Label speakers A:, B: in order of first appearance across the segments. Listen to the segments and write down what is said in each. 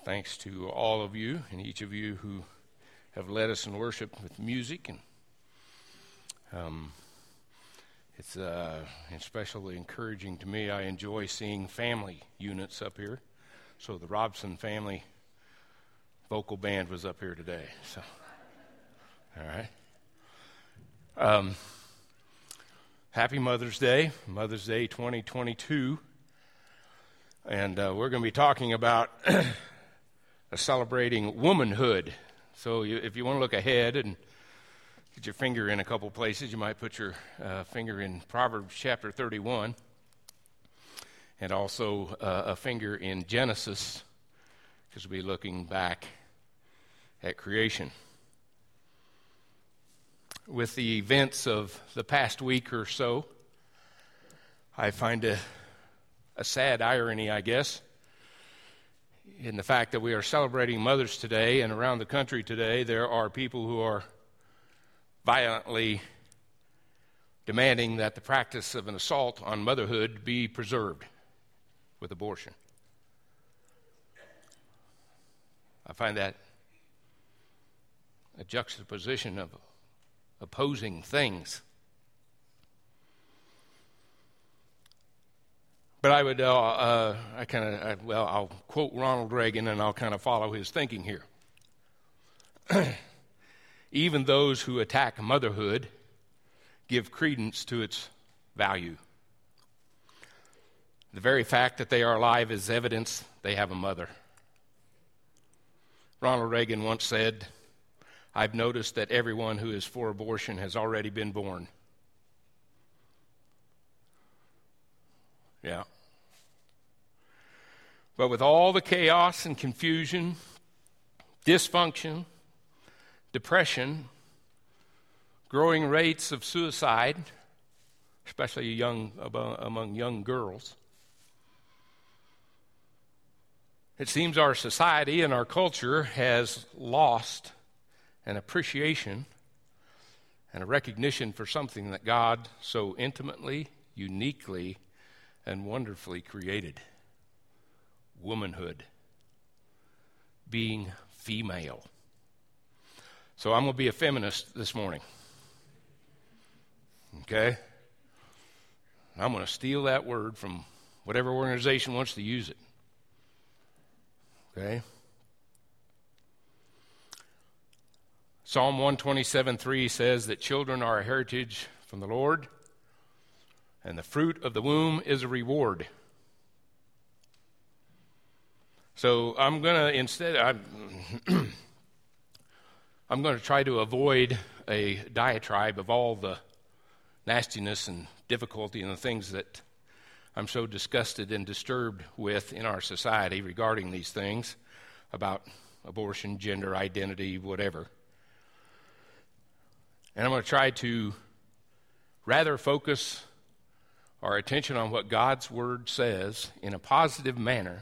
A: Thanks to all of you and each of you who have led us in worship with music, and it's especially encouraging to me. I enjoy seeing family units up here. So the Robson family vocal band was up here today. So, all right. Happy Mother's Day 2022. And we're going to be talking about celebrating womanhood. So if you want to look ahead and get your finger in a couple places, you might put your finger in Proverbs chapter 31 and also a finger in Genesis, because we'll be looking back at creation. With the events of the past week or so, I find a sad irony, I guess, in the fact that we are celebrating Mothers today, and around the country today there are people who are violently demanding that the practice of an assault on motherhood be preserved with abortion. I find that a juxtaposition of opposing things. But I would, I'll quote Ronald Reagan, and I'll kind of follow his thinking here. Even those who attack motherhood give credence to its value. The very fact that they are alive is evidence they have a mother. Ronald Reagan once said, "I've noticed that everyone who is for abortion has already been born." Yeah. But with all the chaos and confusion, dysfunction, depression, growing rates of suicide, especially among young girls, it seems our society and our culture has lost an appreciation and a recognition for something that God so intimately, uniquely, and wonderfully created: womanhood, being female. So I'm going to be a feminist this morning. Okay? I'm going to steal that word from whatever organization wants to use it. Okay? Psalm 127:3 says that children are a heritage from the Lord, and the fruit of the womb is a reward. So I'm going to try to avoid a diatribe of all the nastiness and difficulty and the things that I'm so disgusted and disturbed with in our society regarding these things about abortion, gender identity, whatever. And I'm going to try to rather focus our attention on what God's Word says in a positive manner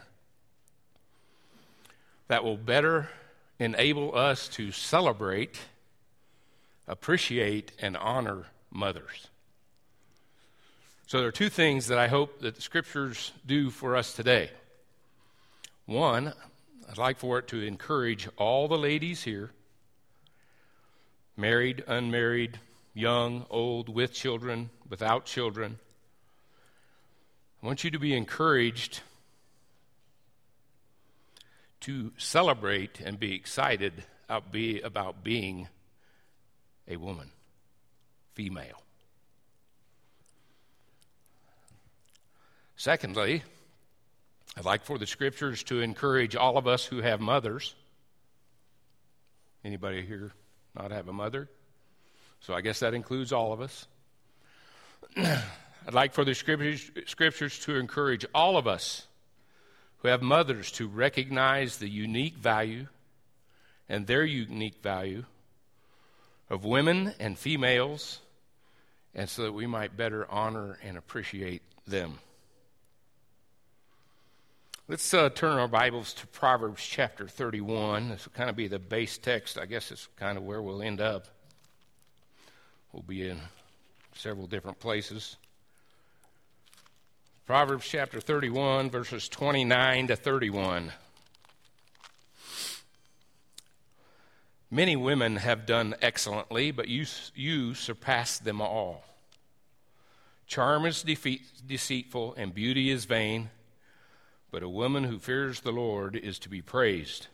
A: that will better enable us to celebrate, appreciate, and honor mothers. So there are two things that I hope that the Scriptures do for us today. One, I'd like for it to encourage all the ladies here, married, unmarried, young, old, with children, without children. I want you to be encouraged to celebrate and be excited about being a woman, female. Secondly, I'd like for the Scriptures to encourage all of us who have mothers. Anybody here not have a mother? So I guess that includes all of us. I'd like for the Scriptures to encourage all of us who have mothers to recognize the unique value and their unique value of women and females, and so that we might better honor and appreciate them. Let's turn our Bibles to Proverbs chapter 31. This will kind of be the base text. I guess it's kind of where we'll end up. We'll be in several different places. Proverbs chapter 31, verses 29 to 31. Many women have done excellently, but you surpass them all. Charm is deceitful and beauty is vain, but a woman who fears the Lord is to be praised.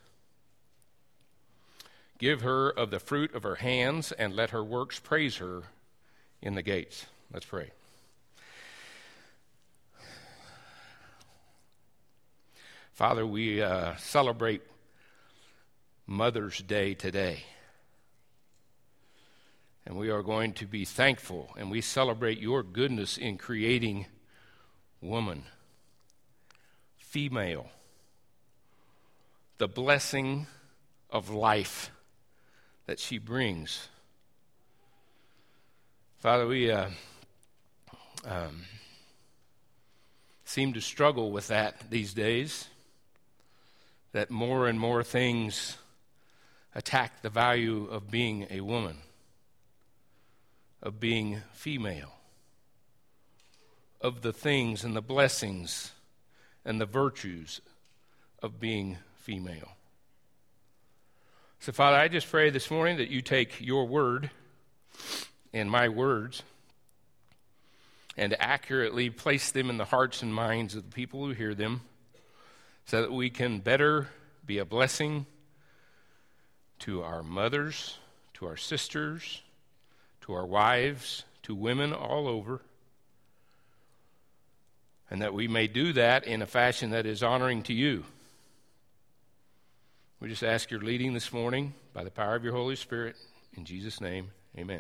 A: Give her of the fruit of her hands, and let her works praise her in the gates. Let's pray. Father, we celebrate Mother's Day today. And we are going to be thankful, and we celebrate your goodness in creating woman, female, the blessing of life that she brings. Father, we seem to struggle with that these days, that more and more things attack the value of being a woman, of being female, of the things and the blessings and the virtues of being female. So, Father, I just pray this morning that you take your word and my words and accurately place them in the hearts and minds of the people who hear them so that we can better be a blessing to our mothers, to our sisters, to our wives, to women all over, and that we may do that in a fashion that is honoring to you. We just ask your leading this morning by the power of your Holy Spirit. In Jesus' name, amen.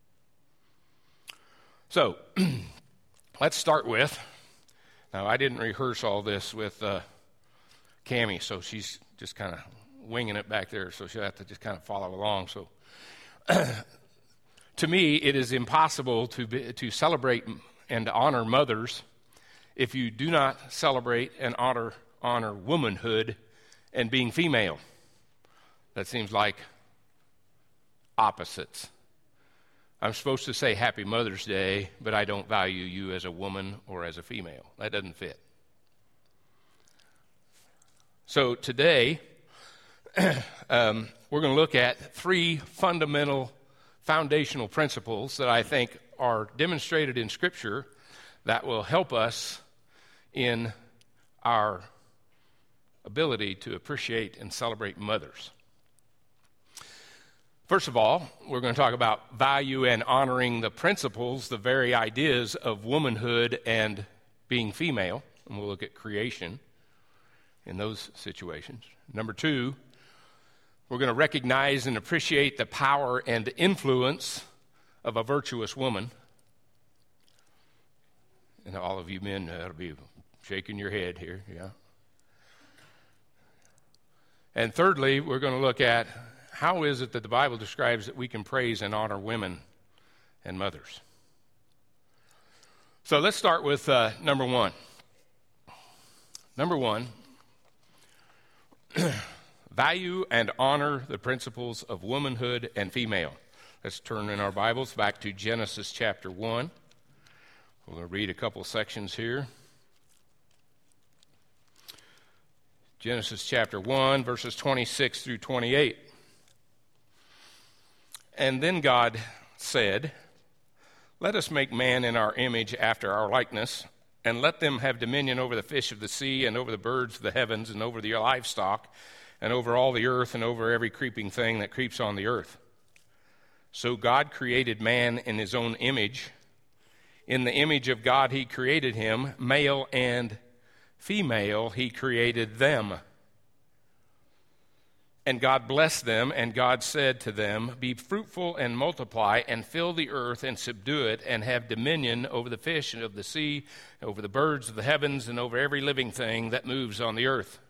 A: So, let's start with, now I didn't rehearse all this with Cammie, so she's just kind of winging it back there, so she'll have to just kind of follow along. So, to me, it is impossible to celebrate and honor mothers if you do not celebrate and honor womanhood and being female. That seems like opposites. I'm supposed to say Happy Mother's Day, but I don't value you as a woman or as a female. That doesn't fit. So today, we're going to look at three foundational principles that I think are demonstrated in Scripture that will help us in our ability to appreciate and celebrate mothers. First of all, we're going to talk about value and honoring the principles, the very ideas of womanhood and being female, and we'll look at creation in those situations. Number two, we're going to recognize and appreciate the power and influence of a virtuous woman. And all of you men ought to be shaking your head here, yeah. And thirdly, we're going to look at how is it that the Bible describes that we can praise and honor women and mothers. So let's start with number one. Number one, value and honor the principles of womanhood and female. Let's turn in our Bibles back to Genesis chapter 1. We're going to read a couple sections here. Genesis chapter 1, verses 26 through 28. And then God said, "Let us make man in our image after our likeness, and let them have dominion over the fish of the sea, and over the birds of the heavens, and over the livestock, and over all the earth, and over every creeping thing that creeps on the earth." So God created man in his own image. In the image of God he created him, male and female he created them. And God blessed them, and God said to them, "Be fruitful and multiply, and fill the earth and subdue it, and have dominion over the fish of the sea, over the birds of the heavens, and over every living thing that moves on the earth."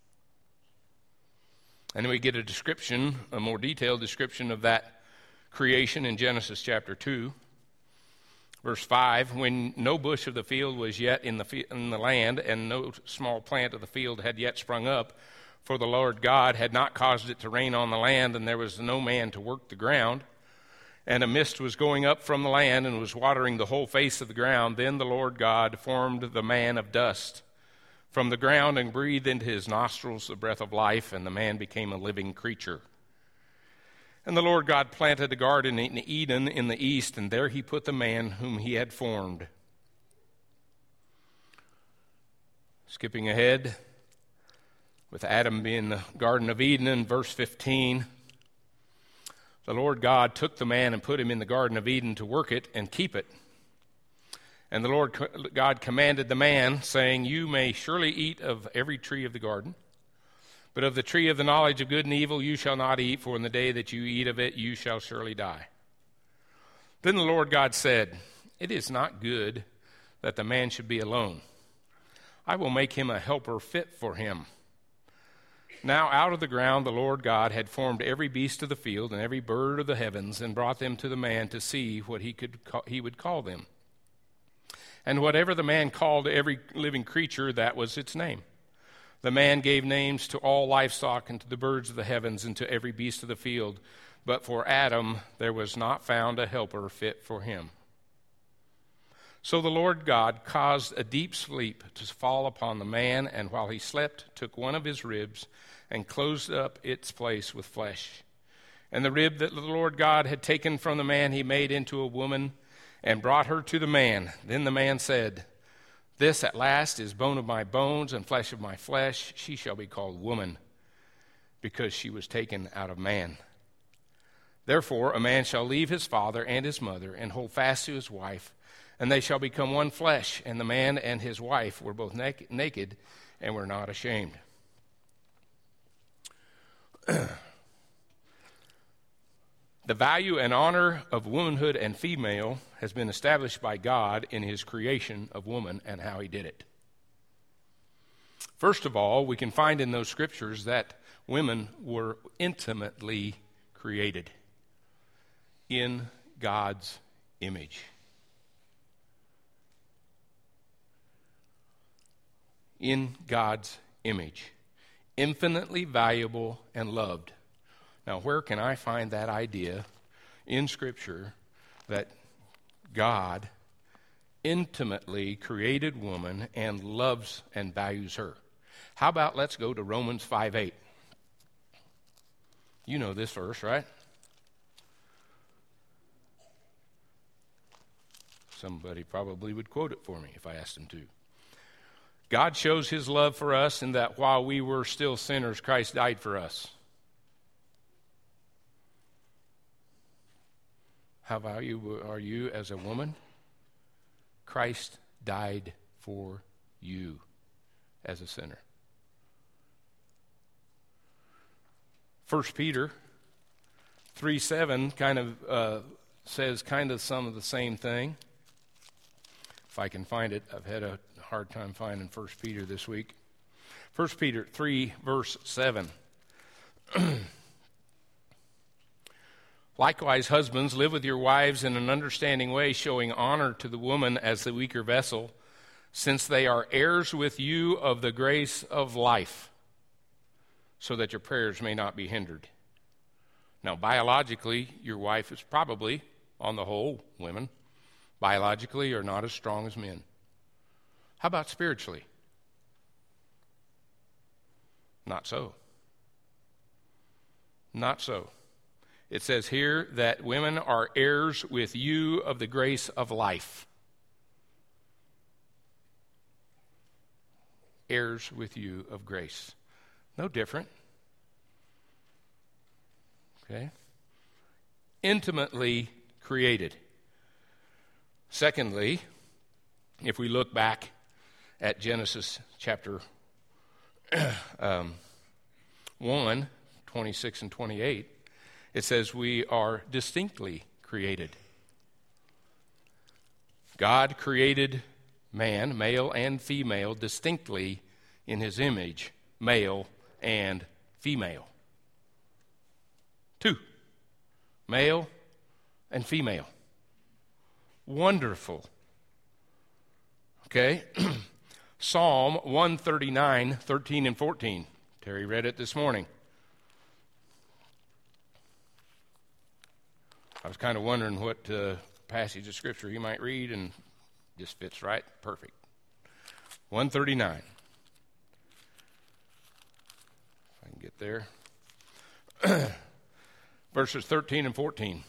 A: And then we get a more detailed description of that creation in Genesis chapter 2. Verse 5, "When no bush of the field was yet in the land, and no small plant of the field had yet sprung up, for the Lord God had not caused it to rain on the land, and there was no man to work the ground, and a mist was going up from the land and was watering the whole face of the ground, then the Lord God formed the man of dust from the ground and breathed into his nostrils the breath of life, and the man became a living creature. And the Lord God planted a garden in Eden in the east, and there he put the man whom he had formed. Skipping ahead, with Adam being in the Garden of Eden in verse 15, the Lord God took the man and put him in the Garden of Eden to work it and keep it. And the Lord God commanded the man, saying, "You may surely eat of every tree of the garden, but of the tree of the knowledge of good and evil you shall not eat, for in the day that you eat of it you shall surely die." Then the Lord God said, "It is not good that the man should be alone. I will make him a helper fit for him." Now out of the ground the Lord God had formed every beast of the field and every bird of the heavens, and brought them to the man to see what he would call them. And whatever the man called every living creature, that was its name. The man gave names to all livestock and to the birds of the heavens and to every beast of the field. But for Adam there was not found a helper fit for him. So the Lord God caused a deep sleep to fall upon the man, and while he slept, took one of his ribs and closed up its place with flesh. And the rib that the Lord God had taken from the man he made into a woman and brought her to the man. Then the man said, "This at last is bone of my bones and flesh of my flesh. She shall be called woman, because she was taken out of man. Therefore a man shall leave his father and his mother and hold fast to his wife, and they shall become one flesh. And the man and his wife were both naked and were not ashamed." The value and honor of womanhood and female has been established by God in his creation of woman and how he did it. First of all, we can find in those scriptures that women were intimately created in God's image. In God's image. Infinitely valuable and loved. Now, where can I find that idea in Scripture that God intimately created woman and loves and values her? How about let's go to Romans 5:8. You know this verse, right? Somebody probably would quote it for me if I asked them to. God shows his love for us in that while we were still sinners, Christ died for us. How valuable are you as a woman? Christ died for you as a sinner. 1 Peter 3:7 kind of says kind of some of the same thing. If I can find it, I've had a hard time finding 1 Peter this week. 1 Peter 3, verse 7. "Likewise, husbands, live with your wives in an understanding way, showing honor to the woman as the weaker vessel, since they are heirs with you of the grace of life, so that your prayers may not be hindered." Now, biologically, your wife is probably, on the whole, women, biologically are not as strong as men. How about spiritually? Not so. Not so. It says here that women are heirs with you of the grace of life. Heirs with you of grace. No different. Okay? Intimately created. Secondly, if we look back at Genesis chapter 1, 26 and 28, it says we are distinctly created. God created man, male and female, distinctly in his image, male and female. Two, male and female. Wonderful. Okay? Psalm 139, 13 and 14. Terry read it this morning. I was kind of wondering what passage of Scripture you might read, and this fits right perfect. 139. If I can get there. Verses 13 and 14.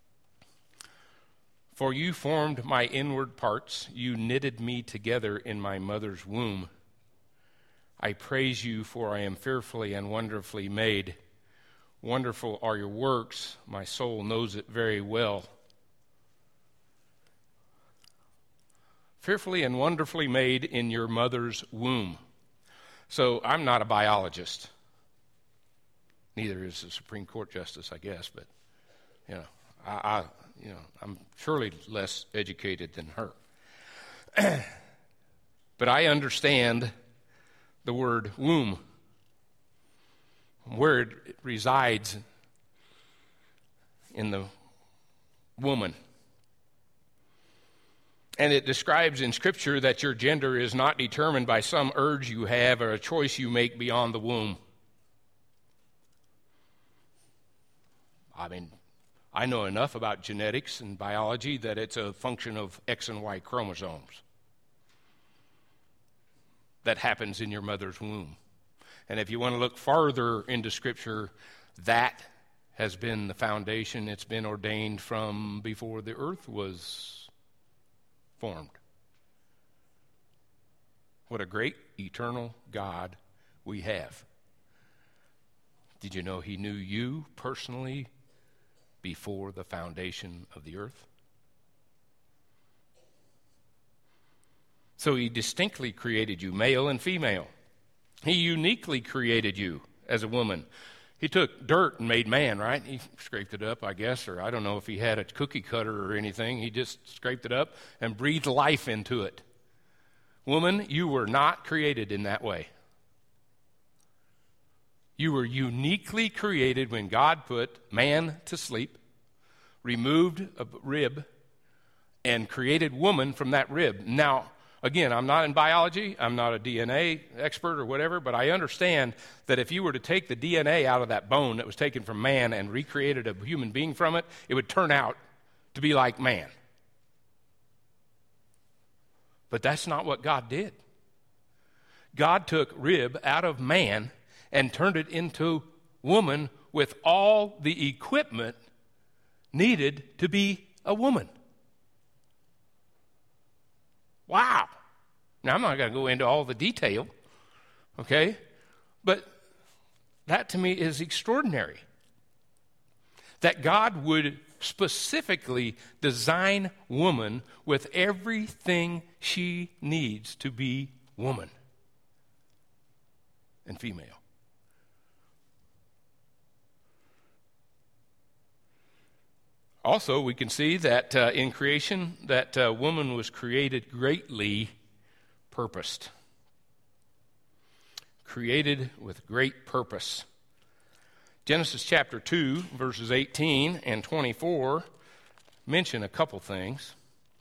A: For you formed my inward parts. You knitted me together in my mother's womb. I praise you, for I am fearfully and wonderfully made. Wonderful are your works. My soul knows it very well. Fearfully and wonderfully made in your mother's womb. So I'm not a biologist. Neither is the Supreme Court justice, I guess, but I'm surely less educated than her. But I understand the word womb, where it resides in the woman. And it describes in Scripture that your gender is not determined by some urge you have or a choice you make beyond the womb. I mean, I know enough about genetics and biology that it's a function of X and Y chromosomes that happens in your mother's womb. And if you want to look farther into Scripture, that has been the foundation. It's been ordained from before the earth was formed. What a great eternal God we have. Did you know he knew you personally before the foundation of the earth? So he distinctly created you, male and female. He uniquely created you as a woman. He took dirt and made man, right? He scraped it up, I guess, or I don't know if he had a cookie cutter or anything. He just scraped it up and breathed life into it. Woman, you were not created in that way. You were uniquely created when God put man to sleep, removed a rib, and created woman from that rib. Now, again, I'm not in biology, I'm not a DNA expert or whatever, but I understand that if you were to take the DNA out of that bone that was taken from man and recreated a human being from it, it would turn out to be like man. But that's not what God did. God took rib out of man and turned it into woman with all the equipment needed to be a woman. Wow. Now, I'm not going to go into all the detail, okay? But that to me is extraordinary. That God would specifically design woman with everything she needs to be woman and female. Also, we can see that in creation, that woman was created greatly purposed. Created with great purpose. Genesis chapter 2, verses 18 and 24 mention a couple things.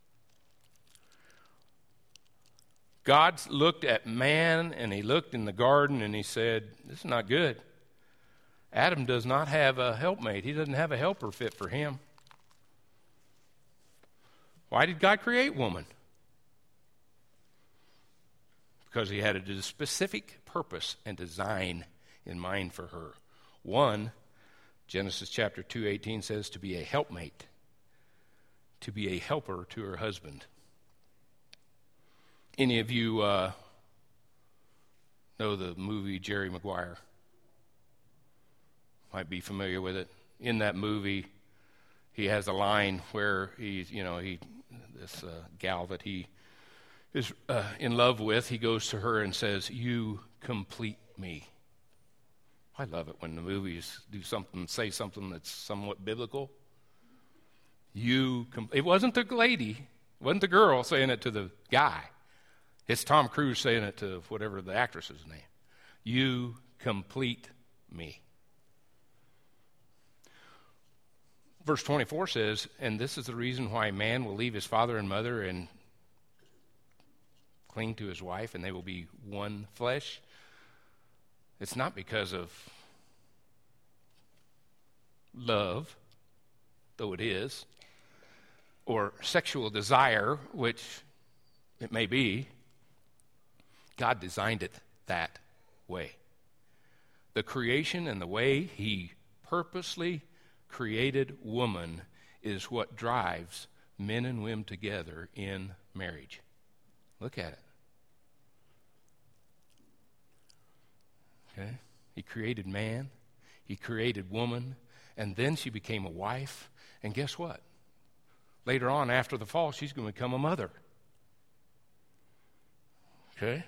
A: God looked at man, and he looked in the garden, and he said, this is not good. Adam does not have a helpmate. He doesn't have a helper fit for him. Why did God create woman? Because he had a specific purpose and design in mind for her. One, Genesis chapter 2:18 says to be a helpmate, to be a helper to her husband. Any of you know the movie Jerry Maguire? Might be familiar with it. In that movie, he has a line where this gal that he is in love with, he goes to her and says, "You complete me." I love it when the movies say something that's somewhat biblical. It wasn't the lady, it wasn't the girl saying it to the guy. It's Tom Cruise saying it to whatever the actress's name. You complete me. Verse 24 says, and this is the reason why man will leave his father and mother and cling to his wife, and they will be one flesh. It's not because of love, though it is, or sexual desire, which it may be. God designed it that way. The creation and the way he purposely created woman is what drives men and women together in marriage. Look at it. Okay? He created man, he created woman, and then she became a wife. And guess what? Later on, after the fall, she's going to become a mother. Okay?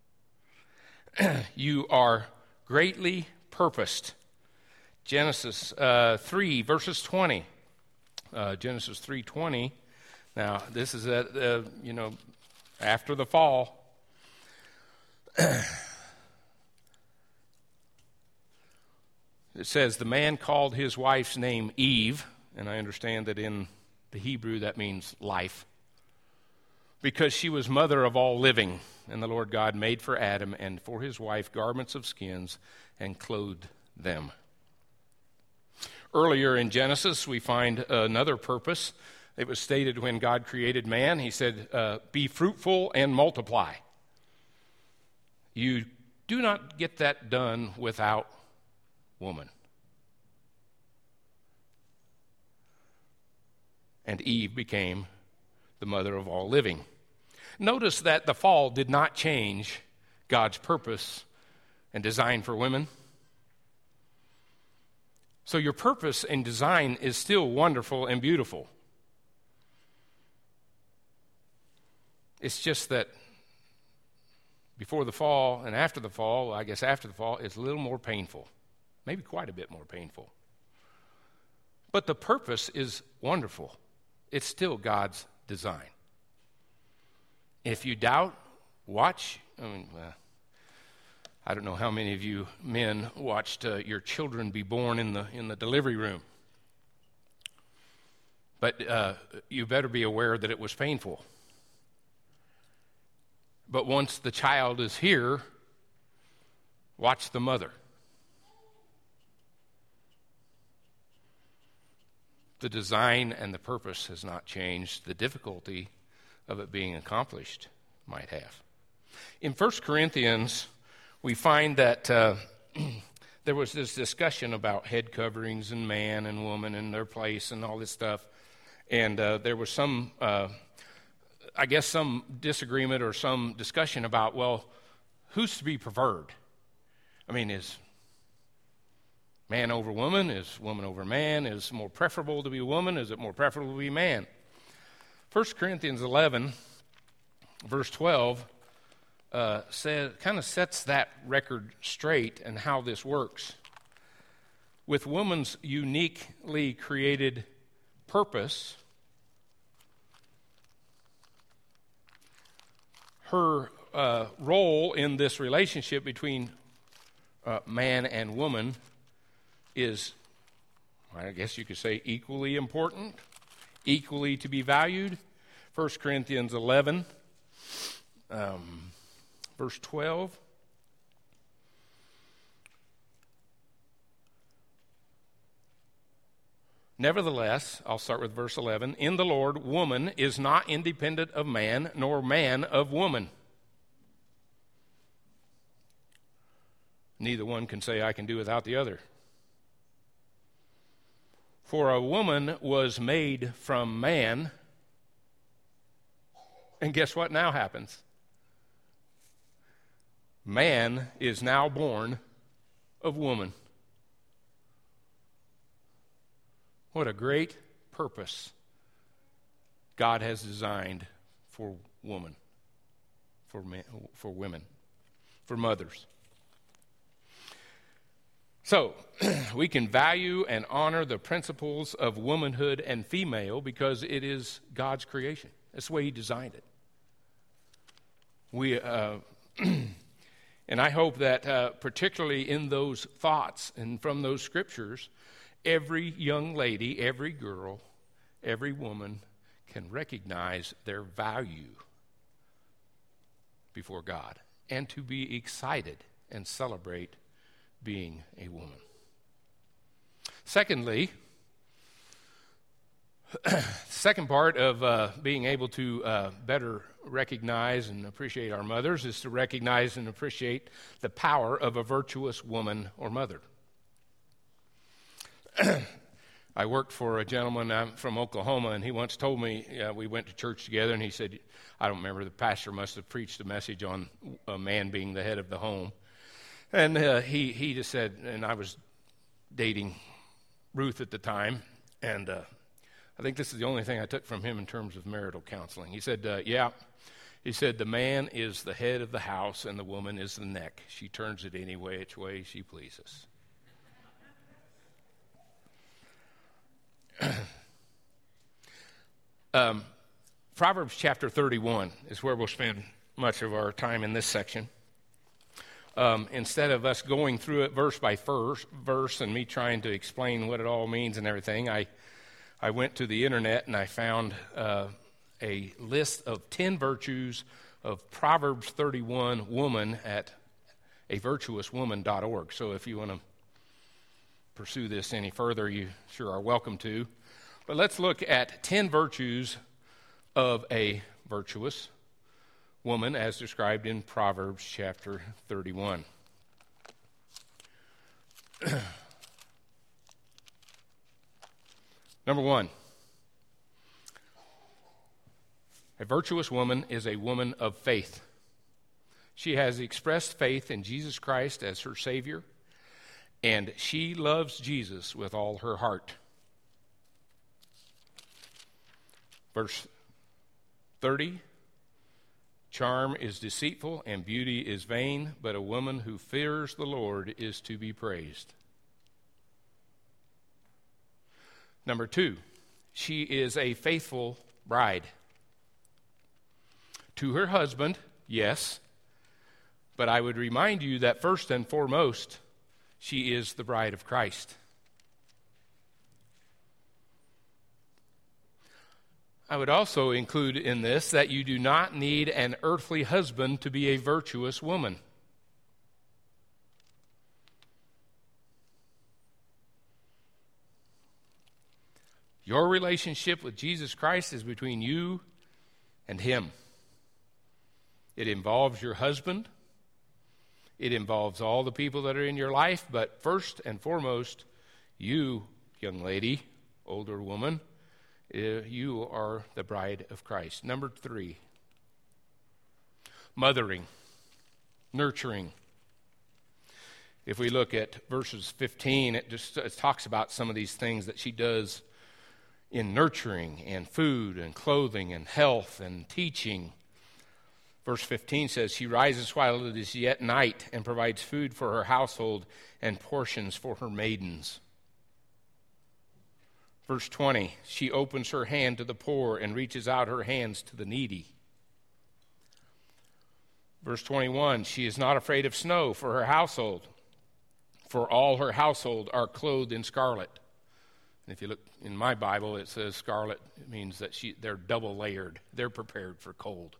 A: You are greatly purposed. Genesis 3, verses 20. Genesis 3:20. Now, this is after the fall. It says, the man called his wife's name Eve, and I understand that in the Hebrew that means life, because she was mother of all living. And the Lord God made for Adam and for his wife garments of skins and clothed them. Earlier in Genesis, we find another purpose. It was stated when God created man, he said, be fruitful and multiply. You do not get that done without woman. And Eve became the mother of all living. Notice that the fall did not change God's purpose and design for women. So your purpose and design is still wonderful and beautiful. It's just that before the fall and after the fall, I guess after the fall, it's a little more painful. Maybe quite a bit more painful. But the purpose is wonderful. It's still God's design. If you doubt, watch. I don't know how many of you men watched your children be born in the delivery room. But you better be aware that it was painful. But once the child is here, watch the mother. The design and the purpose has not changed. The difficulty of it being accomplished might have. In 1 Corinthians, we find that there was this discussion about head coverings and man and woman and their place and all this stuff. And there was some disagreement or some discussion about, well, who's to be preferred? I mean, is man over woman? Is woman over man? Is it more preferable to be woman? Is it more preferable to be man? 1 Corinthians 11, verse 12, kind of sets that record straight and how this works. With woman's uniquely created purpose, her role in this relationship between man and woman is, I guess you could say, equally important, equally to be valued. 1 Corinthians 11, verse 12. Nevertheless, I'll start with verse 11. In the Lord, woman is not independent of man, nor man of woman. Neither one can say, I can do without the other. For a woman was made from man, and guess what now happens? Man is now born of woman. What a great purpose God has designed for woman, for men, for women, for mothers. So, we can value and honor the principles of womanhood and female because it is God's creation. That's the way He designed it. And I hope that particularly in those thoughts and from those scriptures, every young lady, every girl, every woman can recognize their value before God and to be excited and celebrate being a woman. Secondly, second part of being able to better recognize and appreciate our mothers is to recognize and appreciate the power of a virtuous woman or mother. I worked for a gentleman from Oklahoma, and he once told me, we went to church together, and he said, I don't remember, the pastor must have preached a message on a man being the head of the home. And he just said, and I was dating Ruth at the time, and I think this is the only thing I took from him in terms of marital counseling. He said, he said, the man is the head of the house, and the woman is the neck. She turns it any which way she pleases. Proverbs chapter 31 is where we'll spend much of our time in this section. Instead of us going through it verse by verse and me trying to explain what it all means and everything, I went to the internet and I found a list of 10 virtues of Proverbs 31 woman at avirtuouswoman.org. So if you want to pursue this any further, you sure are welcome to. But let's look at 10 virtues of a virtuous woman as described in Proverbs chapter 31. Number 1, a virtuous woman is a woman of faith. She has expressed faith in Jesus Christ as her Savior, and she loves Jesus with all her heart. Verse 30, charm is deceitful and beauty is vain, but a woman who fears the Lord is to be praised. Number 2, she is a faithful bride. To her husband, yes, but I would remind you that first and foremost, she is the bride of Christ. I would also include in this that you do not need an earthly husband to be a virtuous woman. Your relationship with Jesus Christ is between you and Him. It involves your husband. It involves all the people that are in your life, but first and foremost, you, young lady, older woman, you are the bride of Christ. Number 3, mothering, nurturing. If we look at verses 15, it talks about some of these things that she does in nurturing and food and clothing and health and teaching. Verse 15 says, she rises while it is yet night and provides food for her household and portions for her maidens. Verse 20, she opens her hand to the poor and reaches out her hands to the needy. Verse 21, she is not afraid of snow for her household, for all her household are clothed in scarlet. And if you look in my Bible, it says scarlet. It means that they're double layered. They're prepared for cold.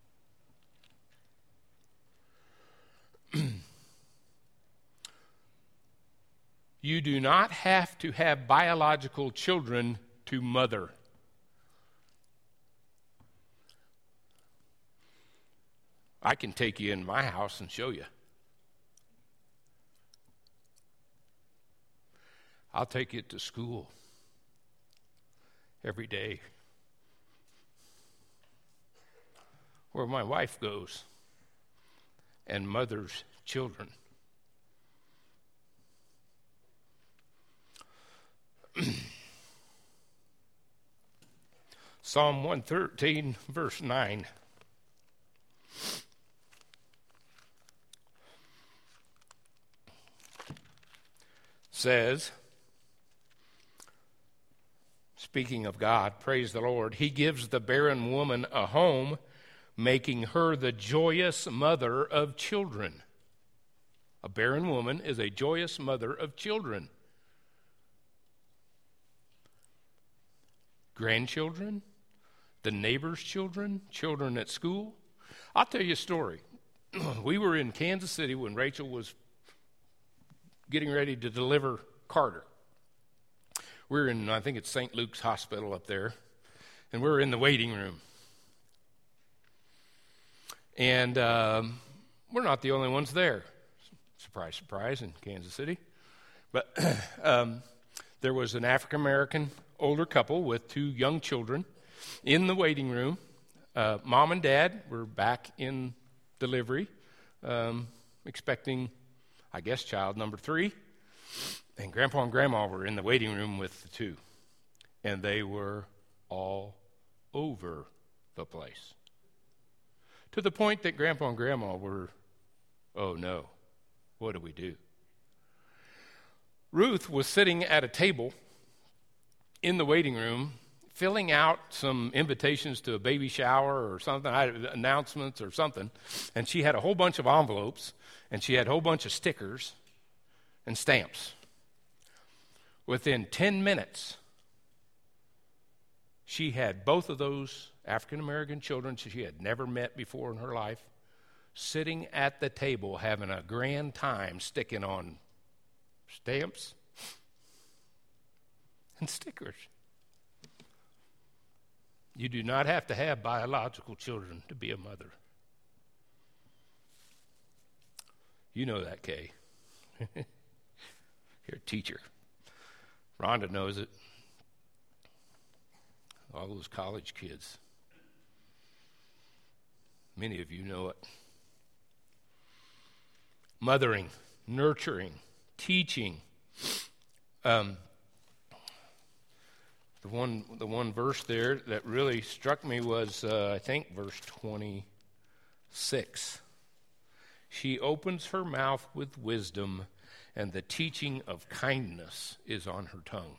A: You do not have to have biological children to mother. I can take you in my house and show you. I'll take you to school every day, where my wife goes and mothers children. Psalm 113, verse 9. Says, speaking of God, praise the Lord, He gives the barren woman a home, making her the joyous mother of children. A barren woman is a joyous mother of children. Grandchildren, the neighbor's children, children at school. I'll tell you a story. We were in Kansas City when Rachel was getting ready to deliver Carter. We're in, I think it's St. Luke's Hospital up there, and we're in the waiting room. And we're not the only ones there. Surprise, surprise, in Kansas City. But there was an African-American older couple with 2 young children in the waiting room. Mom and Dad were back in delivery, expecting, I guess, child number 3. And Grandpa and Grandma were in the waiting room with the 2. And they were all over the place. To the point that Grandpa and Grandma were, oh no, what do we do? Ruth was sitting at a table in the waiting room, filling out some invitations to a baby shower or something, announcements or something, and she had a whole bunch of envelopes, and she had a whole bunch of stickers and stamps. Within 10 minutes, she had both of those African-American children she had never met before in her life sitting at the table having a grand time sticking on stamps and stickers. You do not have to have biological children to be a mother. You know that, Kay. You're a teacher. Rhonda knows it. All those college kids. Many of you know it. Mothering, nurturing, teaching. The one verse there that really struck me was, I think, verse 26. She opens her mouth with wisdom, and the teaching of kindness is on her tongue.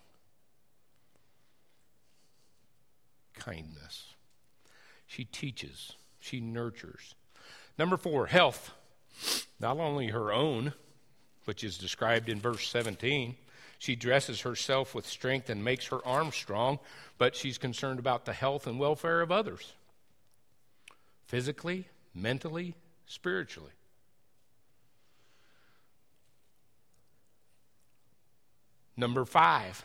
A: Kindness. She teaches. She nurtures. Number 4, health. Not only her own, which is described in verse 17. She dresses herself with strength and makes her arms strong, but she's concerned about the health and welfare of others. Physically, mentally, spiritually. Number 5,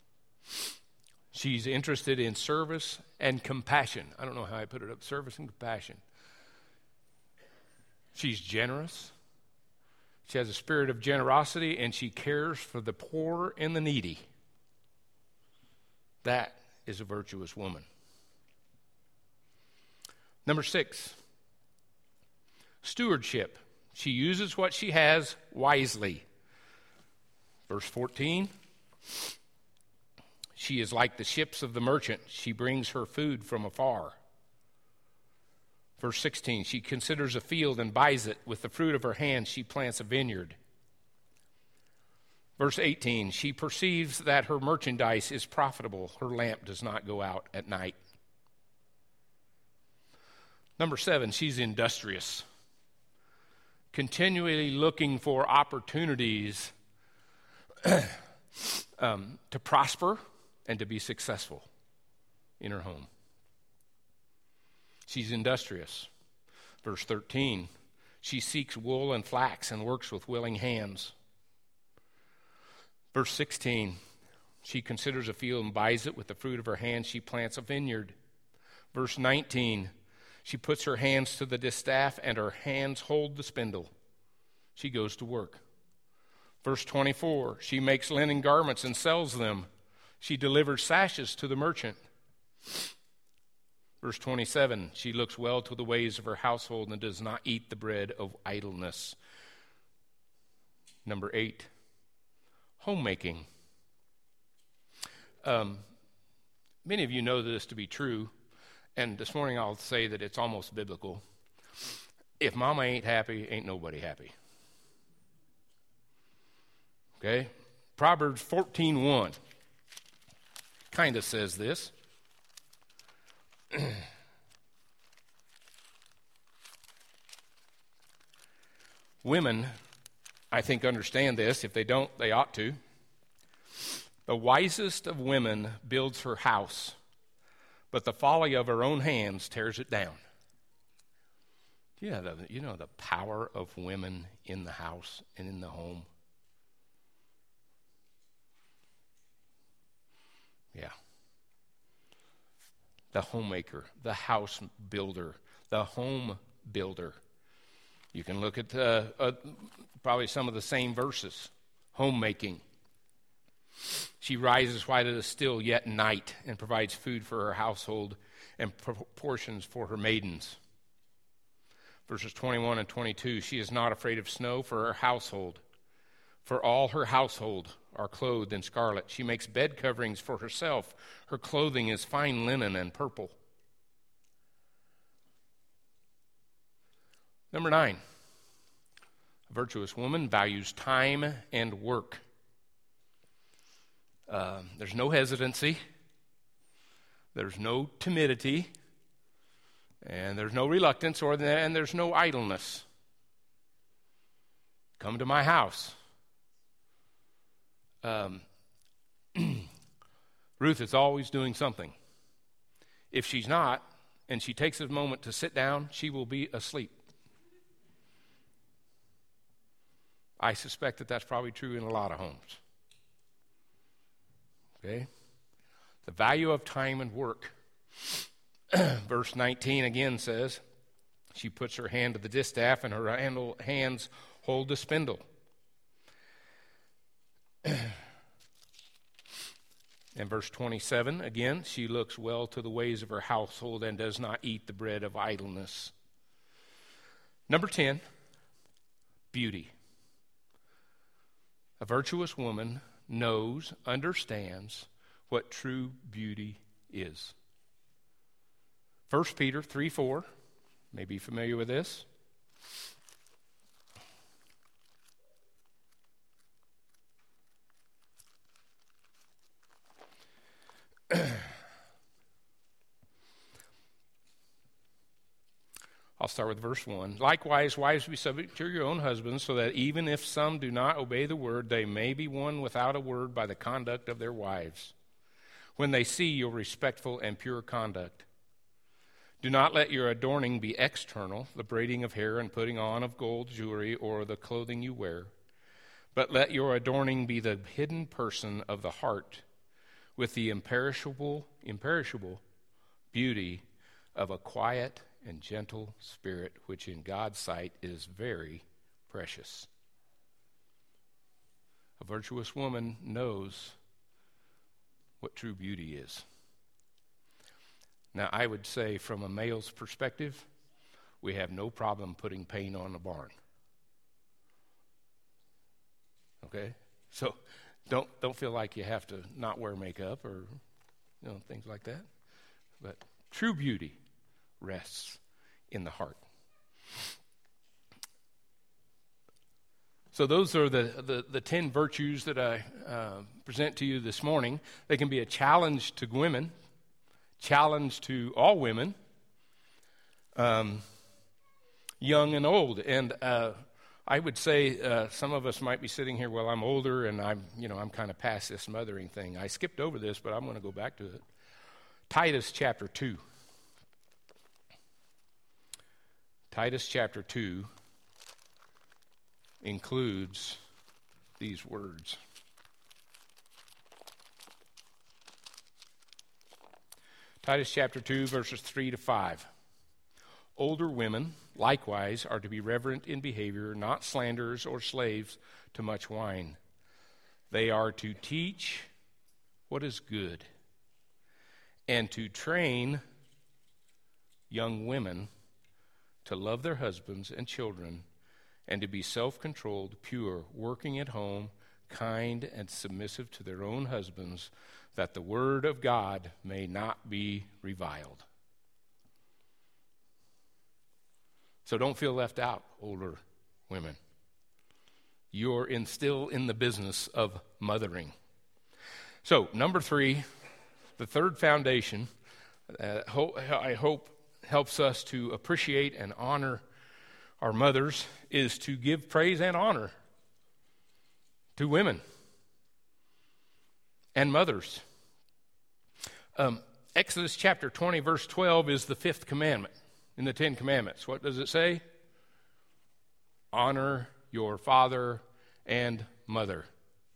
A: she's interested in service and compassion. I don't know how I put it up, service and compassion. She's generous. She has a spirit of generosity, and she cares for the poor and the needy. That is a virtuous woman. Number 6, stewardship. She uses what she has wisely. Verse 14, she is like the ships of the merchant. She brings her food from afar. Verse 16, she considers a field and buys it. With the fruit of her hands, she plants a vineyard. Verse 18, she perceives that her merchandise is profitable. Her lamp does not go out at night. Number 7, she's industrious. Continually looking for opportunities to prosper and to be successful in her home. She's industrious. Verse 13, she seeks wool and flax and works with willing hands. Verse 16, she considers a field and buys it. With the fruit of her hands, she plants a vineyard. Verse 19, she puts her hands to the distaff and her hands hold the spindle. She goes to work. Verse 24, she makes linen garments and sells them. She delivers sashes to the merchant. Verse 27, she looks well to the ways of her household and does not eat the bread of idleness. Number 8, homemaking. Many of you know this to be true, and this morning I'll say that it's almost biblical. If mama ain't happy, ain't nobody happy. Okay? Proverbs 14:1 kind of says this. Women, I think, understand this. If they don't, they ought to. The wisest of women builds her house, but the folly of her own hands tears it down. You know the power of women in the house and in the home. Yeah. The homemaker, the house builder, the home builder. You can look at probably some of the same verses. Homemaking. She rises while it is still yet night and provides food for her household and portions for her maidens. Verses 21 and 22, she is not afraid of snow for her household. For all her household are clothed in scarlet. She makes bed coverings for herself. Her clothing is fine linen and purple. Number 9, a virtuous woman values time and work. There's no hesitancy. There's no timidity. And there's no reluctance, and there's no idleness. Come to my house. Ruth is always doing something. If she's not, and she takes a moment to sit down, she will be asleep. I suspect that that's probably true in a lot of homes. Okay? The value of time and work. Verse 19 again says, she puts her hand to the distaff and her hands hold the spindle. And verse 27, again, she looks well to the ways of her household and does not eat the bread of idleness. Number 10, beauty. A virtuous woman knows, understands what true beauty is. 1 Peter 3:4, may be familiar with this. I'll start with verse 1. Likewise, wives, be subject to your own husbands, so that even if some do not obey the word, they may be won without a word by the conduct of their wives, when they see your respectful and pure conduct. Do not let your adorning be external, the braiding of hair and putting on of gold jewelry or the clothing you wear, but let your adorning be the hidden person of the heart, with the imperishable beauty of a quiet and gentle spirit, which in God's sight is very precious. A virtuous woman knows what true beauty is. Now, I would say from a male's perspective, we have no problem putting paint on the barn. Okay? So don't feel like you have to not wear makeup or things like that. But true beauty rests in the heart. So those are the 10 virtues that I present to you this morning. They can be a challenge to women, challenge to all women, young and old. And I would say some of us might be sitting here, well, I'm older and I'm kind of past this mothering thing. I skipped over this, but I'm going to go back to it. Titus chapter 2. Titus chapter 2 includes these words. Titus chapter 2, verses 3 to 5. Older women, likewise, are to be reverent in behavior, not slanderers or slaves to much wine. They are to teach what is good and to train young women to love their husbands and children and to be self-controlled, pure, working at home, kind, and submissive to their own husbands, that the word of God may not be reviled. So don't feel left out, older women. You're still in the business of mothering. So, number 3, the third foundation, I hope helps us to appreciate and honor our mothers, is to give praise and honor to women and mothers. Exodus chapter 20, verse 12 is the 5th commandment in the 10 commandments. What does it say? Honor your father and mother.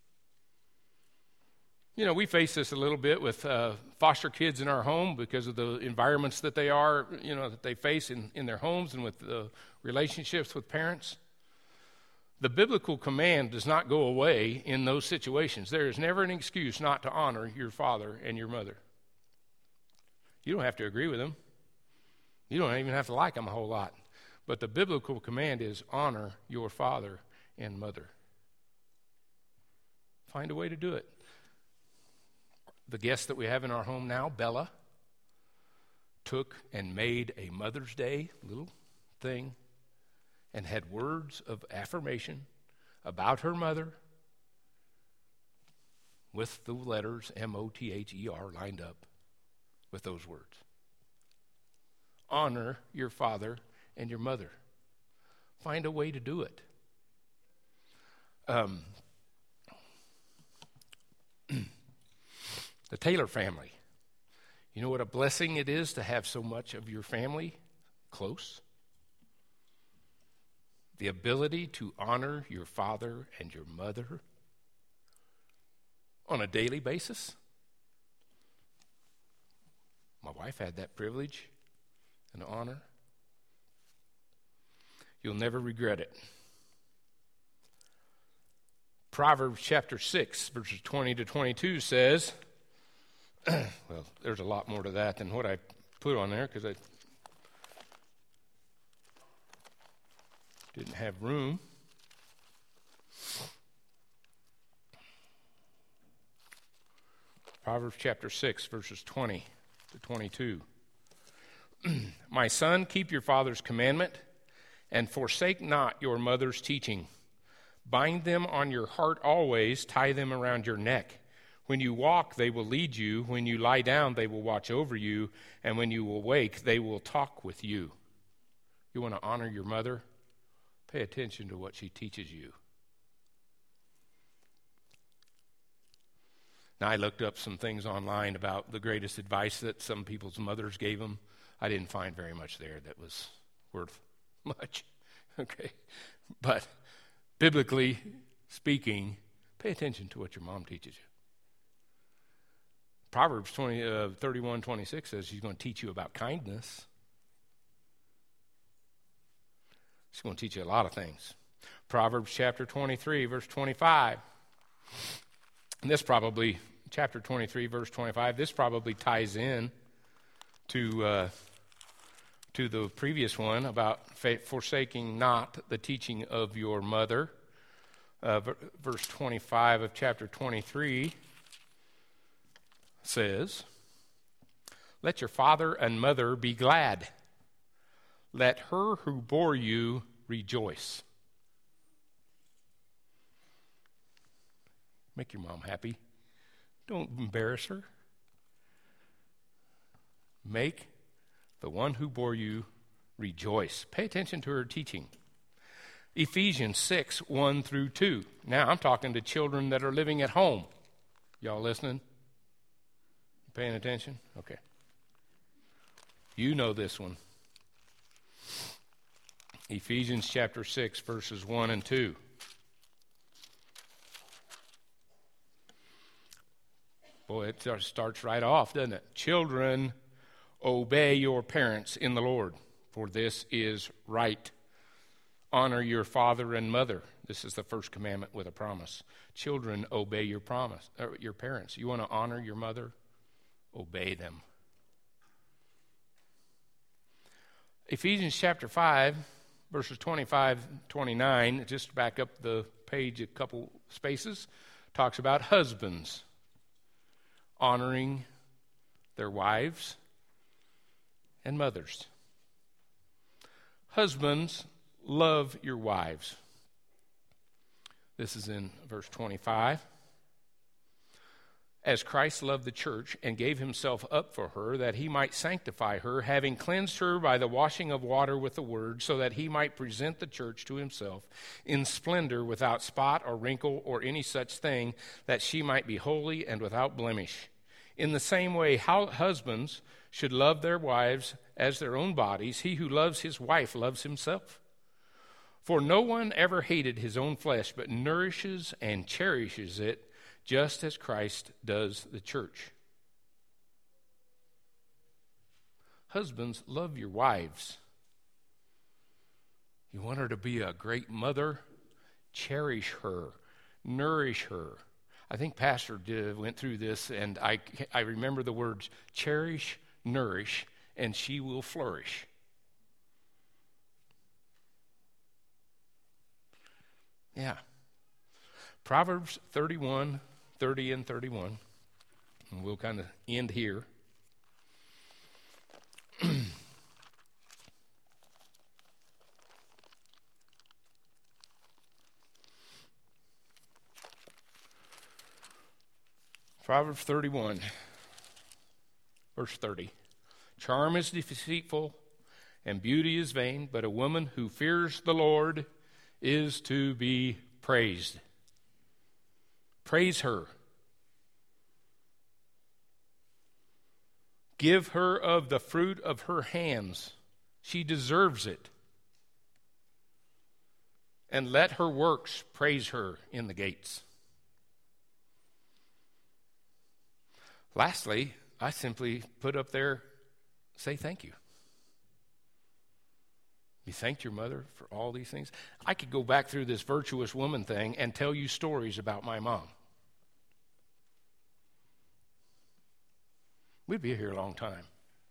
A: We face this a little bit with foster kids in our home because of the environments that they are, that they face in their homes and with the relationships with parents. The biblical command does not go away in those situations. There is never an excuse not to honor your father and your mother. You don't have to agree with them. You don't even have to like them a whole lot. But the biblical command is honor your father and mother. Find a way to do it. The guest that we have in our home now, Bella, took and made a Mother's Day little thing and had words of affirmation about her mother with the letters M-O-T-H-E-R lined up with those words. Honor your father and your mother. Find a way to do it. The Taylor family. You know what a blessing it is to have so much of your family close? The ability to honor your father and your mother on a daily basis. My wife had that privilege and honor. You'll never regret it. Proverbs chapter 6, verses 20 to 22 says, well, there's a lot more to that than what I put on there because I didn't have room. Proverbs chapter 6, verses 20 to 22. My son, keep your father's commandment and forsake not your mother's teaching. Bind them on your heart always, tie them around your neck. When you walk, they will lead you. When you lie down, they will watch over you. And when you awake, they will talk with you. You want to honor your mother? Pay attention to what she teaches you. Now, I looked up some things online about the greatest advice that some people's mothers gave them. I didn't find very much there that was worth much. Okay. But biblically speaking, pay attention to what your mom teaches you. Proverbs 31:26 says she's going to teach you about kindness. She's going to teach you a lot of things. Proverbs chapter 23, verse 25. And this probably, chapter 23, verse 25, this probably ties in to the previous one about forsaking not the teaching of your mother. Verse 25 of chapter 23 says, let your father and mother be glad. Let her who bore you rejoice. Make your mom happy. Don't embarrass her. Make the one who bore you rejoice. Pay attention to her teaching. Ephesians 6, 1 through 2. Now, I'm talking to children that are living at home. Y'all listening? Paying attention? Okay. You know this one. Ephesians chapter 6, verses 1 and 2. Boy, it starts right off, doesn't it? Children, obey your parents in the Lord, for this is right. Honor your father and mother. This is the first commandment with a promise. Children, obey your parents. You want to honor your mother? Obey them. Ephesians chapter 5, verses 25, 29, just back up the page a couple spaces, talks about husbands honoring their wives and mothers. Husbands, love your wives. This is in verse 25. As Christ loved the church and gave himself up for her, that he might sanctify her, having cleansed her by the washing of water with the word, so that he might present the church to himself in splendor, without spot or wrinkle or any such thing, that she might be holy and without blemish. In the same way, how husbands should love their wives as their own bodies. He who loves his wife loves himself. For no one ever hated his own flesh, but nourishes and cherishes it, just as Christ does the church. Husbands, love your wives. You want her to be a great mother? cherish her, nourish her. I think Pastor went through this, and I remember the words cherish, nourish, and she will flourish. Yeah. Proverbs 31, 30 and 31. And we'll kind of end here. Proverbs 31, verse 30. Charm is deceitful, and beauty is vain, but a woman who fears the Lord is to be praised. Praise her. Give her of the fruit of her hands. She deserves it. And let her works praise her in the gates. Lastly, I simply put up there, say thank you. You thanked your mother for all these things. I could go back through this virtuous woman thing and tell you stories about my mom. We'd be here a long time.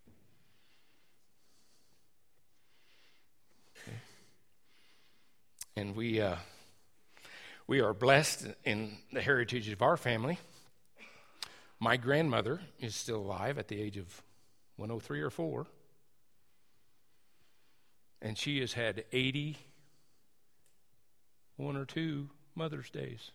A: Okay. And we are blessed in the heritage of our family. My grandmother is still alive at the age of 103 or 4. And she has had 81 or 2 Mother's Days.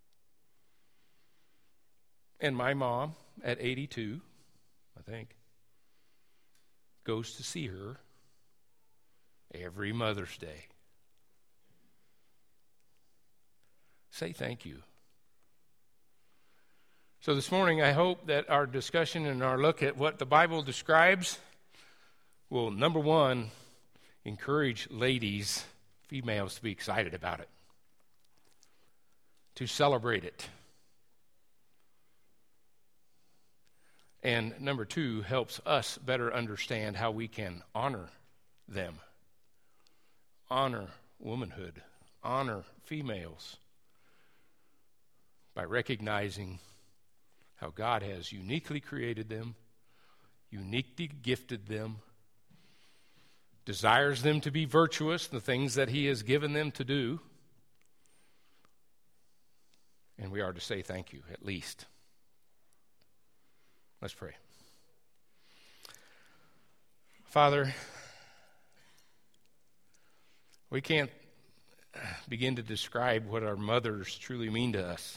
A: And my mom, at 82, I think, goes to see her every Mother's Day. Say thank you. So this morning, I hope that our discussion and our look at what the Bible describes will, number one, encourage ladies, females, to be excited about it, to celebrate it. And number two, helps us better understand how we can honor them, honor womanhood, honor females, by recognizing how God has uniquely created them, uniquely gifted them, desires them to be virtuous, the things that He has given them to do. And we are to say thank you, at least. Let's pray. Father, we can't begin to describe what our mothers truly mean to us,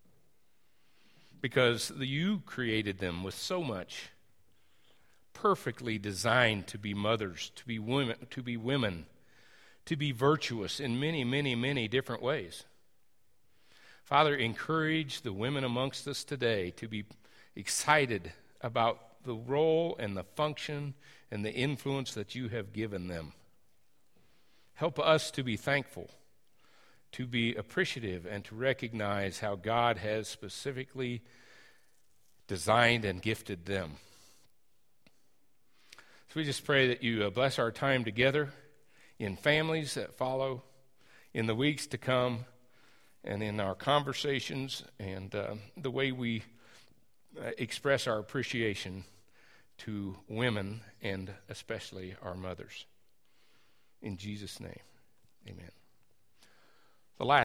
A: because you created them with so much, perfectly designed to be mothers, to be women, to be virtuous in many, many, many different ways. Father, encourage the women amongst us today to be excited about the role and the function and the influence that you have given them. Help us to be thankful, to be appreciative, and to recognize how God has specifically designed and gifted them. So we just pray that you bless our time together in families that follow, in the weeks to come, and in our conversations, and the way we express our appreciation to women, and especially our mothers. In Jesus' name, amen. The last